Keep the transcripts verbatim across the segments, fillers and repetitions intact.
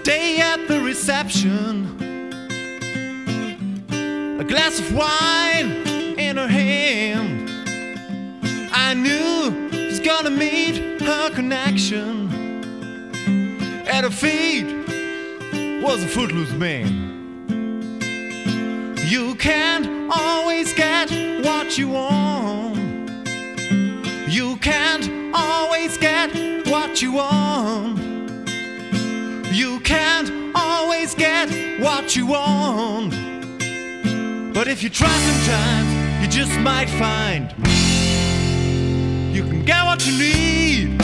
day at the reception, a glass of wine in her hand. I knew she's gonna meet her connection. At her feet was a footloose man. You can't always get what you want. You can't always get what you want. You can't always get what you want. But if you try sometimes, you just might find you can get what you need.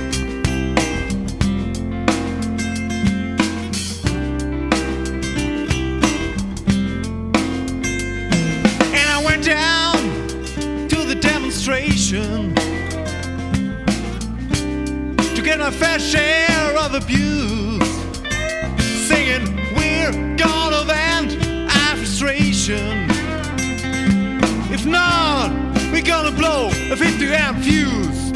And I went down to the demonstration to get my fair share of abuse, singing, we're gonna vent our frustration. If not, we're gonna blow a fifty amp fuse.